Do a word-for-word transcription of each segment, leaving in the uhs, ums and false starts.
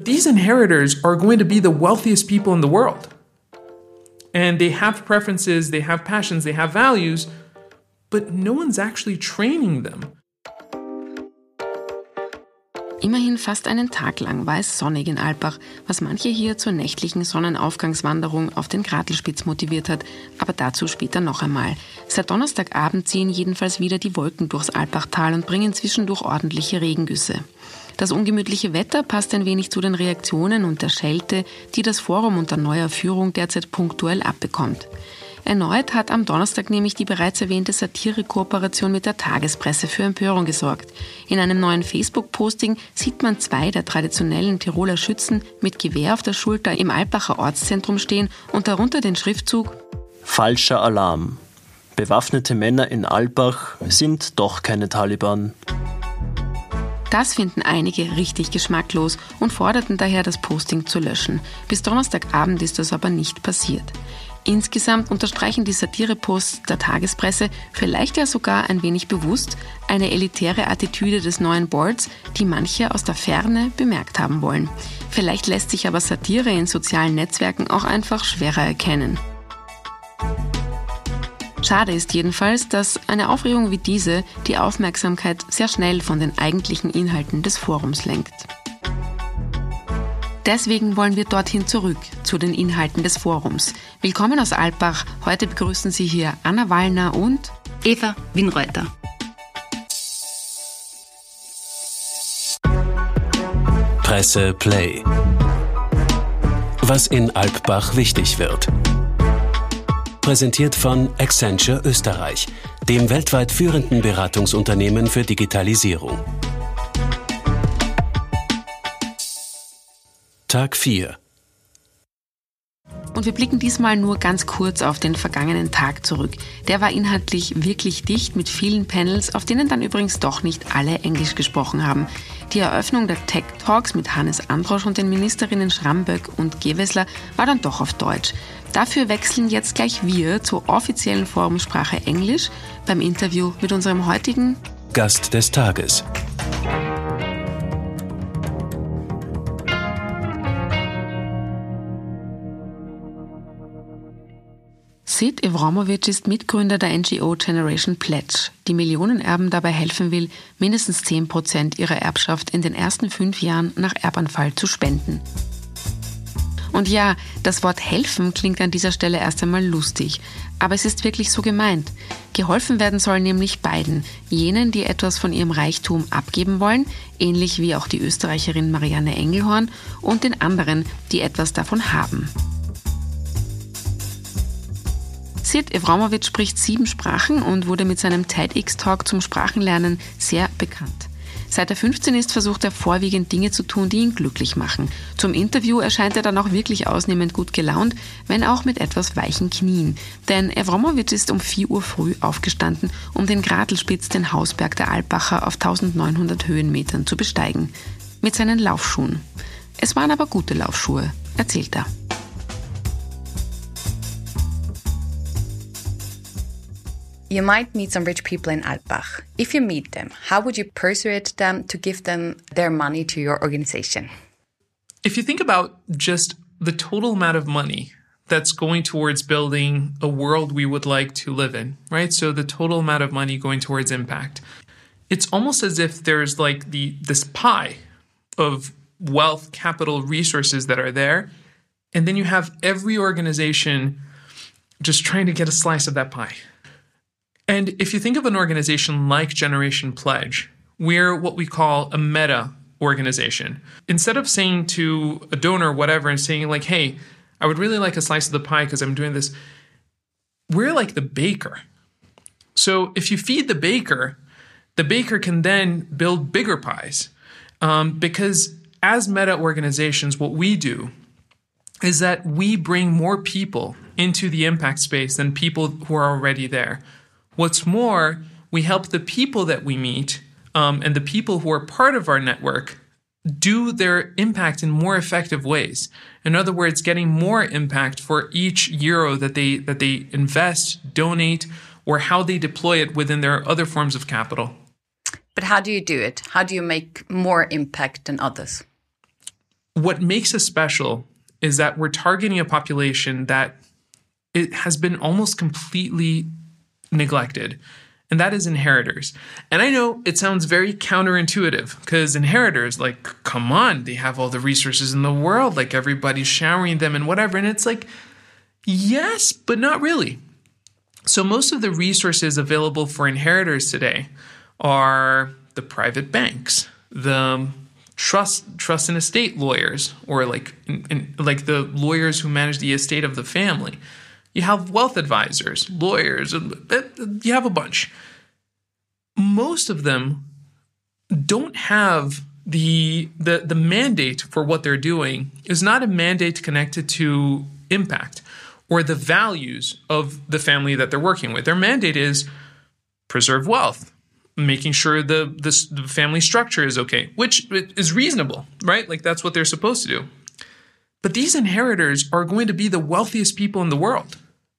These inheritors are going to be the wealthiest people in the world. And they have preferences, they have passions, they have values, but no one's actually training them. Immerhin fast einen Tag lang war es sonnig in Alpbach, was manche hier zur nächtlichen Sonnenaufgangswanderung auf den Gratelspitz motiviert hat. Aber dazu später noch einmal. Seit Donnerstagabend ziehen jedenfalls wieder die Wolken durchs Alpbachtal und bringen zwischendurch ordentliche Regengüsse. Das ungemütliche Wetter passt ein wenig zu den Reaktionen und der Schelte, die das Forum unter neuer Führung derzeit punktuell abbekommt. Erneut hat am Donnerstag nämlich die bereits erwähnte Satire-Kooperation mit der Tagespresse für Empörung gesorgt. In einem neuen Facebook-Posting sieht man zwei der traditionellen Tiroler Schützen mit Gewehr auf der Schulter im Alpbacher Ortszentrum stehen und darunter den Schriftzug Falscher Alarm. Bewaffnete Männer in Alpbach sind doch keine Taliban. Das finden einige richtig geschmacklos und forderten daher, das Posting zu löschen. Bis Donnerstagabend ist das aber nicht passiert. Insgesamt unterstreichen die Satire-Posts der Tagespresse, vielleicht ja sogar ein wenig bewusst, eine elitäre Attitüde des neuen Boards, die manche aus der Ferne bemerkt haben wollen. Vielleicht lässt sich aber Satire in sozialen Netzwerken auch einfach schwerer erkennen. Schade ist jedenfalls, dass eine Aufregung wie diese die Aufmerksamkeit sehr schnell von den eigentlichen Inhalten des Forums lenkt. Deswegen wollen wir dorthin zurück, zu den Inhalten des Forums. Willkommen aus Alpbach. Heute begrüßen Sie hier Anna Wallner und Eva Winreuter. Presse Play. Was in Alpbach wichtig wird. Präsentiert von Accenture Österreich, dem weltweit führenden Beratungsunternehmen für Digitalisierung. Tag vier. Und wir blicken diesmal nur ganz kurz auf den vergangenen Tag zurück. Der war inhaltlich wirklich dicht mit vielen Panels, auf denen dann übrigens doch nicht alle Englisch gesprochen haben. Die Eröffnung der Tech Talks mit Hannes Androsch und den Ministerinnen Schramböck und Gewessler war dann doch auf Deutsch. Dafür wechseln jetzt gleich wir zur offiziellen Forumsprache Englisch beim Interview mit unserem heutigen Gast des Tages. Sid Evromovic ist Mitgründer der N G O Generation Pledge, die Millionenerben dabei helfen will, mindestens zehn Prozent ihrer Erbschaft in den ersten fünf Jahren nach Erbanfall zu spenden. Und ja, das Wort helfen klingt an dieser Stelle erst einmal lustig, aber es ist wirklich so gemeint. Geholfen werden soll nämlich beiden, jenen, die etwas von ihrem Reichtum abgeben wollen, ähnlich wie auch die Österreicherin Marianne Engelhorn, und den anderen, die etwas davon haben. Sid Evromovic spricht sieben Sprachen und wurde mit seinem TEDx-Talk zum Sprachenlernen sehr bekannt. Seit er fünfzehn ist, versucht er vorwiegend Dinge zu tun, die ihn glücklich machen. Zum Interview erscheint er dann auch wirklich ausnehmend gut gelaunt, wenn auch mit etwas weichen Knien. Denn Evromovic ist um vier Uhr früh aufgestanden, um den Gratelspitz, den Hausberg der Alpbacher auf eintausendneunhundert Höhenmetern zu besteigen. Mit seinen Laufschuhen. Es waren aber gute Laufschuhe, erzählt er. You might meet some rich people in Alpbach. If you meet them, how would you persuade them to give them their money to your organization? If you think about just the total amount of money that's going towards building a world we would like to live in, right? So the total amount of money going towards impact. It's almost as if there's like the this pie of wealth, capital, resources that are there. And then you have every organization just trying to get a slice of that pie. And if you think of an organization like Generation Pledge, we're what we call a meta organization. Instead of saying to a donor or whatever and saying like, hey, I would really like a slice of the pie because I'm doing this, we're like the baker. So if you feed the baker, the baker can then build bigger pies. Um, because as meta organizations, what we do is that we bring more people into the impact space than people who are already there. What's more, we help the people that we meet um, and the people who are part of our network do their impact in more effective ways. In other words, getting more impact for each euro that they that they invest, donate, or how they deploy it within their other forms of capital. But how do you do it? How do you make more impact than others? what makes us special is that we're targeting a population that it has been almost completely neglected, and that is inheritors. And I know it sounds very counterintuitive because inheritors, like, come on, they have all the resources in the world, like everybody's showering them and whatever. And it's like, yes, but not really. So most of the resources available for inheritors today are the private banks, the trust trust and estate lawyers, or like in, in, like the lawyers who manage the estate of the family. You have wealth advisors, lawyers, you have a bunch. Most of them don't have the, the, the mandate for what they're doing is not a mandate connected to impact or the values of the family that they're working with. Their mandate is preserve wealth, making sure the, the, the family structure is okay, which is reasonable, right? Like that's what they're supposed to do. But these inheritors are going to be the wealthiest people in the world.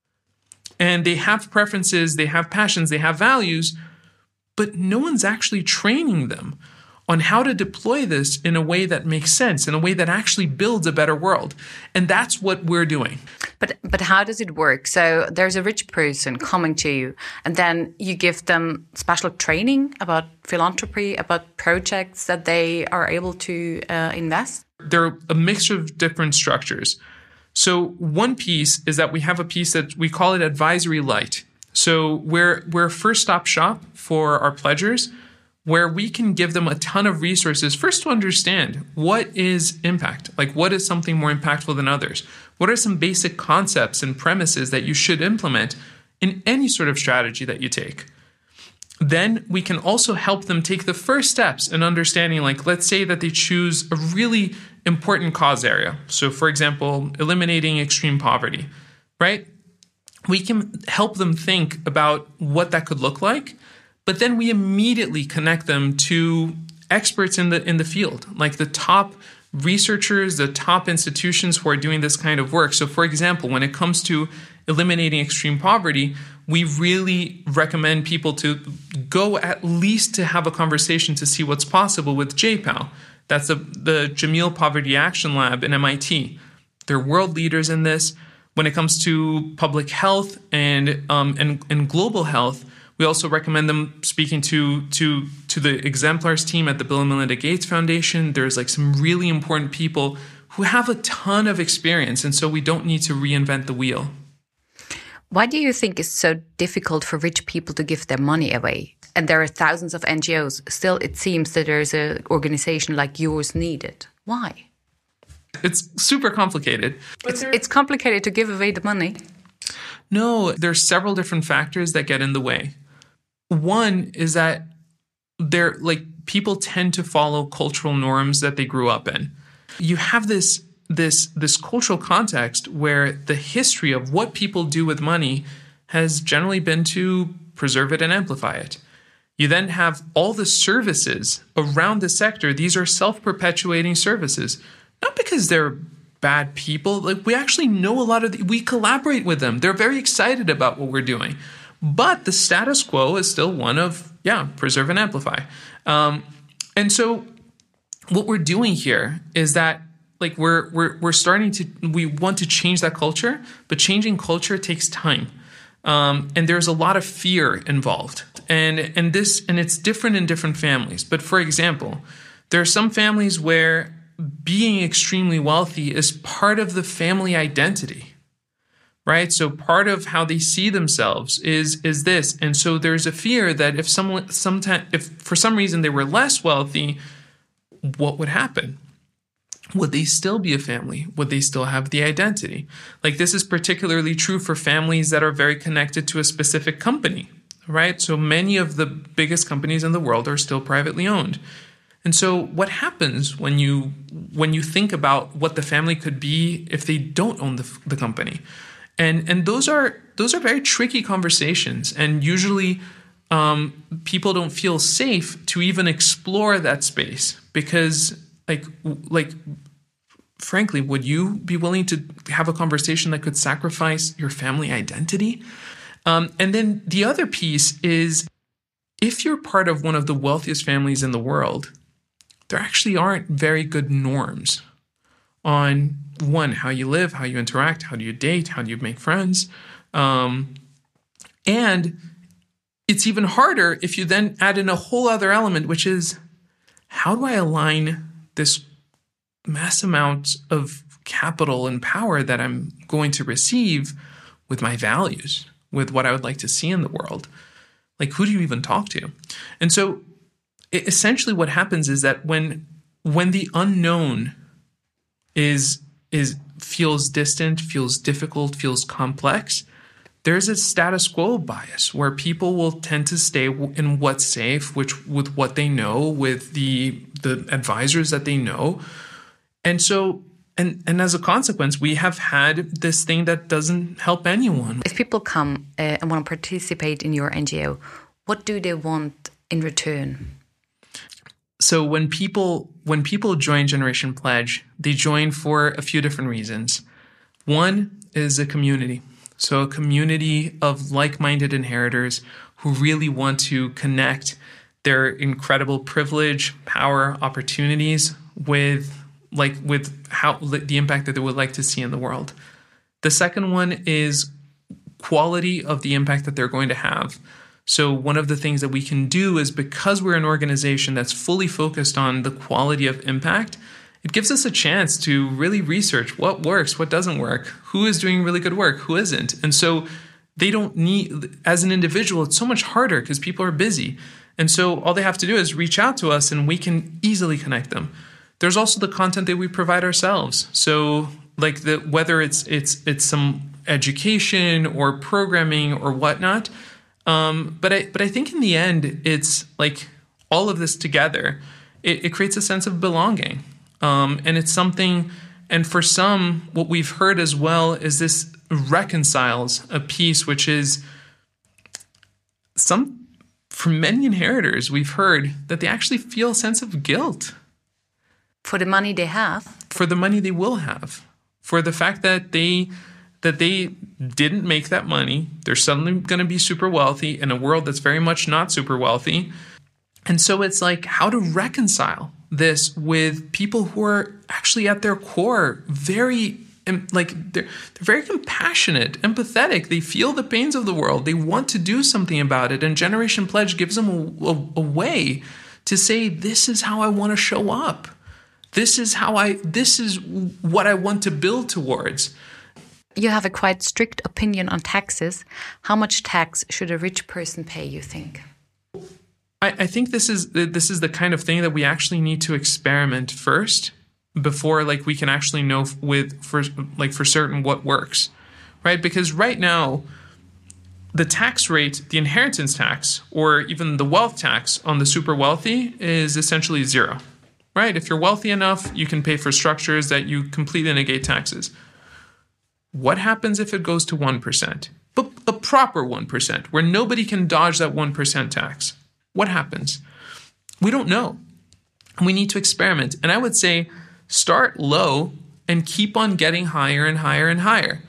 And they have preferences, they have passions, they have values, but no one's actually training them on how to deploy this in a way that makes sense, in a way that actually builds a better world. And that's what we're doing. But but how does it work? So there's a rich person coming to you, and then you give them special training about philanthropy, about projects that they are able to uh, invest? There are a mixture of different structures. So one piece is that we have a piece that we call it Advisory Light. So we're, we're a first-stop shop for our pledgers, where we can give them a ton of resources, first to understand what is impact, like what is something more impactful than others? What are some basic concepts and premises that you should implement in any sort of strategy that you take? Then we can also help them take the first steps in understanding, like, let's say that they choose a really important cause area. So, for example, eliminating extreme poverty, right? We can help them think about what that could look like, but then we immediately connect them to experts in the in the field, like the top researchers, the top institutions who are doing this kind of work. So, for example, when it comes to eliminating extreme poverty, we really recommend people to go at least to have a conversation to see what's possible with J PAL. That's the, the Jameel Poverty Action Lab in M I T. They're world leaders in this. When it comes to public health and um, and, and global health, we also recommend them speaking to, to, to the Exemplars team at the Bill and Melinda Gates Foundation. There's like some really important people who have a ton of experience, and so we don't need to reinvent the wheel. Why do you think it's so difficult for rich people to give their money away? And there are thousands of N G Os. Still, it seems that there's an organization like yours needed. Why? It's super complicated. It's, it's complicated to give away the money. No, there's several different factors that get in the way. One is that they're like people tend to follow cultural norms that they grew up in. You have this this this cultural context where the history of what people do with money has generally been to preserve it and amplify it. You then have all the services around the sector. These are self-perpetuating services, not because they're bad people. Like, we actually know a lot of the, we collaborate with them. They're very excited about what we're doing. But the status quo is still one of, yeah, preserve and amplify. Um, and so what we're doing here is that, like, we're we're we're starting to, we want to change that culture, but changing culture takes time. Um, and there's a lot of fear involved. And and this and it's different in different families. But for example, there are some families where being extremely wealthy is part of the family identity, right? So part of how they see themselves is is this. And so there's a fear that if someone sometime if for some reason they were less wealthy, what would happen? Would they still be a family? Would they still have the identity? Like, this is particularly true for families that are very connected to a specific company, right? So many of the biggest companies in the world are still privately owned. And so what happens when you when you think about what the family could be if they don't own the, the company? And and those are those are very tricky conversations. And usually um, people don't feel safe to even explore that space because Like, like, frankly, would you be willing to have a conversation that could sacrifice your family identity? Um, and then the other piece is, if you're part of one of the wealthiest families in the world, there actually aren't very good norms, on, one, how you live, how you interact, how do you date, how do you make friends. Um, and it's even harder if you then add in a whole other element, which is, how do I align this mass amount of capital and power that I'm going to receive with my values, with what I would like to see in the world? Like, who do you even talk to? And so it, essentially what happens is that when when the unknown is is feels distant, feels difficult, feels complex, there's a status quo bias where people will tend to stay in what's safe, which with what they know, with the the advisors that they know. And so And, and as a consequence, we have had this thing that doesn't help anyone. If people come uh, and want to participate in your N G O, what do they want in return? So when people when people join Generation Pledge, they join for a few different reasons. One is a community. So a community of like-minded inheritors who really want to connect their incredible privilege, power, opportunities with like with how the impact that they would like to see in the world. The second one is quality of the impact that they're going to have. So one of the things that we can do is, because we're an organization that's fully focused on the quality of impact, it gives us a chance to really research what works, what doesn't work, who is doing really good work, who isn't. And so they don't need, as an individual, it's so much harder because people are busy. And so all they have to do is reach out to us and we can easily connect them. There's also the content that we provide ourselves. So like the whether it's it's it's some education or programming or whatnot. Um, but I but I think in the end, it's like all of this together, it, it creates a sense of belonging. Um, and it's something, and for some, what we've heard as well is this reconciles a piece, which is some, for many inheritors, we've heard that they actually feel a sense of guilt. For the money they have? For the money they will have. For the fact that they that they didn't make that money. They're suddenly going to be super wealthy in a world that's very much not super wealthy. And so it's like how to reconcile this with people who are actually at their core very, like, they're, they're very compassionate, empathetic. They feel the pains of the world. They want to do something about it. And Generation Pledge gives them a, a, a way to say, this is how I want to show up. This is how I, this is what I want to build towards. You have a quite strict opinion on taxes. How much tax should a rich person pay, you think? I, I think this is this is the kind of thing that we actually need to experiment first before like we can actually know with for like for certain what works, right? Because right now, the tax rate, the inheritance tax, or even the wealth tax on the super wealthy is essentially zero. Right? If you're wealthy enough, you can pay for structures that you completely negate taxes. What happens if it goes to one percent? But a proper one percent, where nobody can dodge that one percent tax. What happens? We don't know. We need to experiment. And I would say start low and keep on getting higher and higher and higher.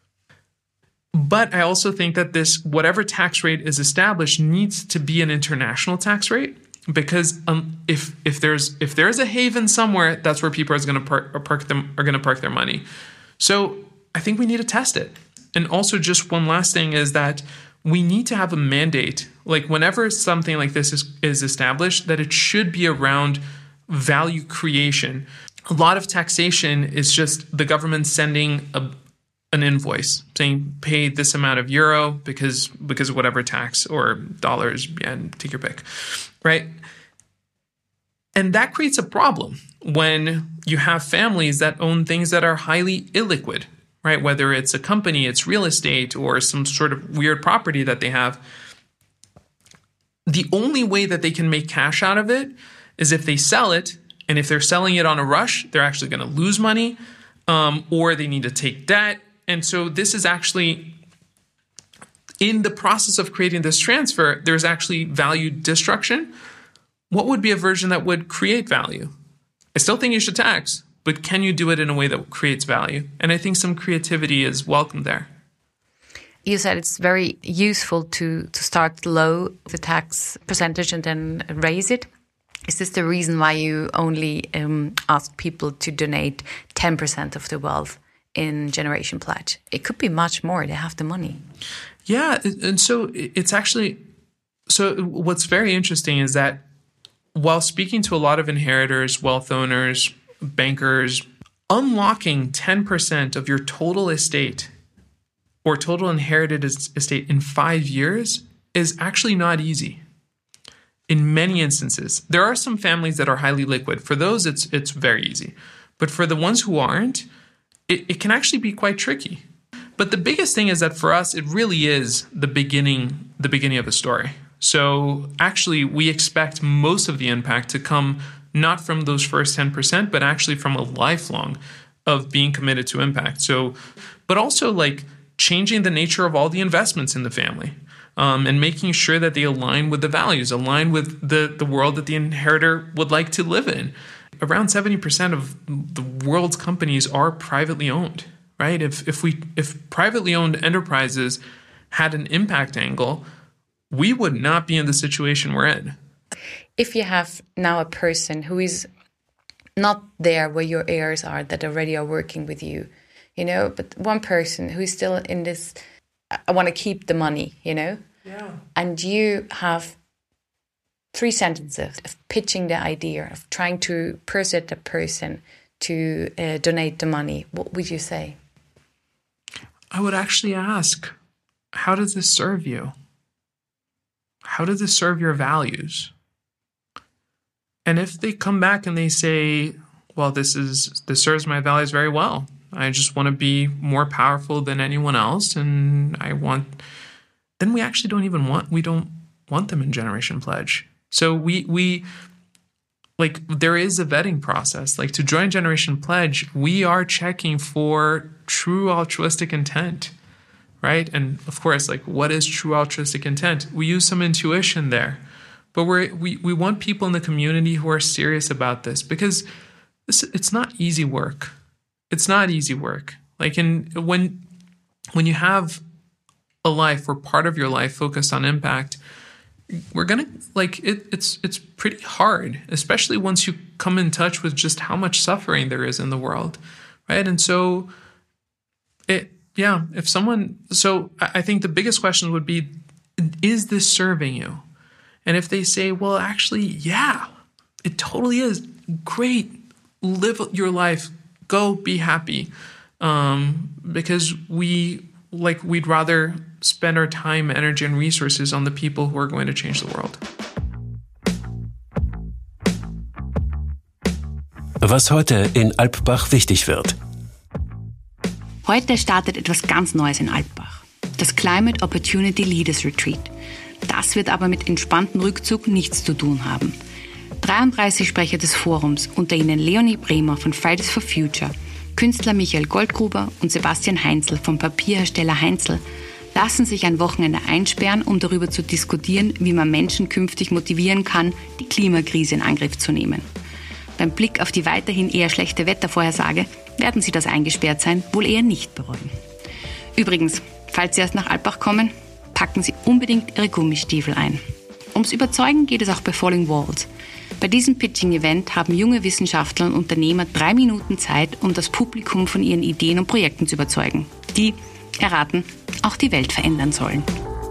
But I also think that this, whatever tax rate is established, needs to be an international tax rate. Because um, if if there's if there is a haven somewhere, that's where people are going to park, park them are going to park their money. So I think we need to test it. And also, just one last thing is that we need to have a mandate. Like whenever something like this is is established, that it should be around value creation. A lot of taxation is just the government sending a an invoice saying pay this amount of euro because because of whatever tax, or dollars, yen, take your pick. Right? And that creates a problem when you have families that own things that are highly illiquid, right? Whether it's a company, it's real estate, or some sort of weird property that they have. The only way that they can make cash out of it is if they sell it. And if they're selling it on a rush, they're actually going to lose money, um, or they need to take debt. And so this is actually, in the process of creating this transfer, there's actually value destruction. What would be a version that would create value? I still think you should tax, but can you do it in a way that creates value? And I think some creativity is welcome there. You said it's very useful to, to start low, the tax percentage, and then raise it. Is this the reason why you only um, ask people to donate ten percent of the wealth in Generation Pledge. It could be much more. They have the money. Yeah, and so it's actually, so what's very interesting is that while speaking to a lot of inheritors, wealth owners, bankers, unlocking ten percent of your total estate or total inherited estate in five years is actually not easy. In many instances, there are some families that are highly liquid. For those, it's it's very easy. But for the ones who aren't, it, it can actually be quite tricky. But the biggest thing is that for us, it really is the beginning, the beginning of a story. So actually, we expect most of the impact to come not from those first ten percent, but actually from a lifelong of being committed to impact. So, but also like changing the nature of all the investments in the family. Um, and making sure that they align with the values, align with the, the world that the inheritor would like to live in. Around seventy percent of the world's companies are privately owned, right? If if we if privately owned enterprises had an impact angle, we would not be in the situation we're in. If you have now a person who is not there where your heirs are that already are working with you, you know, but one person who is still in this, I want to keep the money, you know? Yeah. And you have three sentences of pitching the idea, of trying to persuade the person to uh, donate the money. What would you say? I would actually ask, how does this serve you? How does this serve your values? And if they come back and they say, well, this is this serves my values very well. I just want to be more powerful than anyone else, and I want, then we actually don't even want, we don't want them in Generation Pledge. So we, we like, there is a vetting process. Like, to join Generation Pledge, we are checking for true altruistic intent, right? And of course, like, what is true altruistic intent? We use some intuition there, but we're, we, we want people in the community who are serious about this, because this, it's not easy work. It's not easy work. Like, in when when you have a life or part of your life focused on impact, we're gonna like it. It's it's pretty hard, especially once you come in touch with just how much suffering there is in the world, right? And so, it yeah. If someone, so I think the biggest question would be, is this serving you? And if they say, well, actually, yeah, it totally is. Great, live your life. Go be happy, um, because we like we'd rather spend our time, energy, and resources on the people who are going to change the world. Was heute in Alpbach wichtig wird. Heute startet etwas ganz Neues in Alpbach. Das Climate Opportunity Leaders Retreat. Das wird aber mit entspanntem Rückzug nichts zu tun haben. dreiunddreißig Sprecher des Forums, unter ihnen Leonie Bremer von Fridays for Future, Künstler Michael Goldgruber und Sebastian Heinzel vom Papierhersteller Heinzel, lassen sich ein Wochenende einsperren, um darüber zu diskutieren, wie man Menschen künftig motivieren kann, die Klimakrise in Angriff zu nehmen. Beim Blick auf die weiterhin eher schlechte Wettervorhersage werden Sie das Eingesperrtsein wohl eher nicht bereuen. Übrigens, falls Sie erst nach Alpbach kommen, packen Sie unbedingt Ihre Gummistiefel ein. Ums Überzeugen geht es auch bei Falling Walls. Bei diesem Pitching-Event haben junge Wissenschaftler und Unternehmer drei Minuten Zeit, um das Publikum von ihren Ideen und Projekten zu überzeugen, die, erraten, auch die Welt verändern sollen.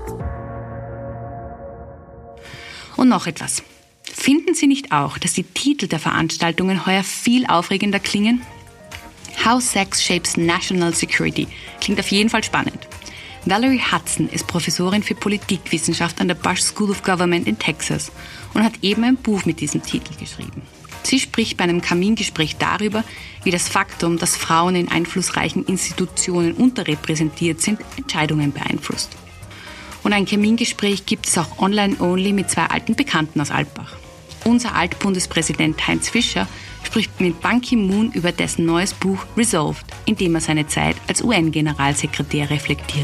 Und noch etwas. Finden Sie nicht auch, dass die Titel der Veranstaltungen heuer viel aufregender klingen? How Sex Shapes National Security klingt auf jeden Fall spannend. Valerie Hudson ist Professorin für Politikwissenschaft an der Bush School of Government in Texas und hat eben ein Buch mit diesem Titel geschrieben. Sie spricht bei einem Kamingespräch darüber, wie das Faktum, dass Frauen in einflussreichen Institutionen unterrepräsentiert sind, Entscheidungen beeinflusst. Und ein Kamingespräch gibt es auch online-only mit zwei alten Bekannten aus Alpbach. Unser Altbundespräsident Heinz Fischer spricht mit Ban Ki-moon über dessen neues Buch Resolved, in dem er seine Zeit als U N-Generalsekretär reflektiert.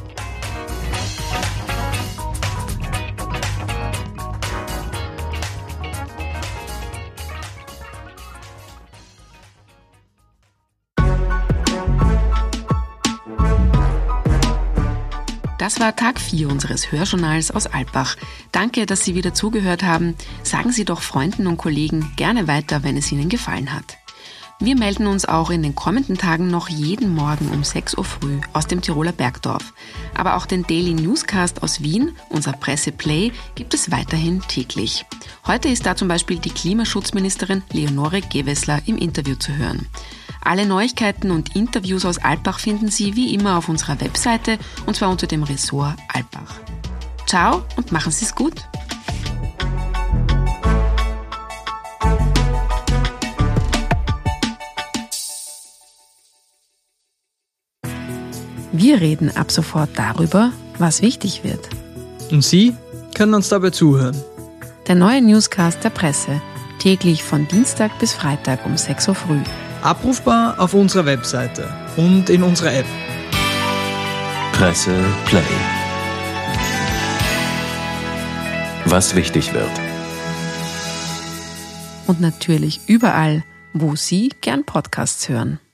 Das war Tag vier unseres Hörjournals aus Alpbach. Danke, dass Sie wieder zugehört haben. Sagen Sie doch Freunden und Kollegen gerne weiter, wenn es Ihnen gefallen hat. Wir melden uns auch in den kommenden Tagen noch jeden Morgen um sechs Uhr früh aus dem Tiroler Bergdorf. Aber auch den Daily Newscast aus Wien, unser Presseplay, gibt es weiterhin täglich. Heute ist da zum Beispiel die Klimaschutzministerin Leonore Gewessler im Interview zu hören. Alle Neuigkeiten und Interviews aus Alpbach finden Sie wie immer auf unserer Webseite und zwar unter dem Ressort Alpbach. Ciao und machen Sie es gut! Wir reden ab sofort darüber, was wichtig wird. Und Sie können uns dabei zuhören. Der neue Newscast der Presse, täglich von Dienstag bis Freitag um sechs Uhr früh. Abrufbar auf unserer Webseite und in unserer App. Presse Play. Was wichtig wird. Und natürlich überall, wo Sie gern Podcasts hören.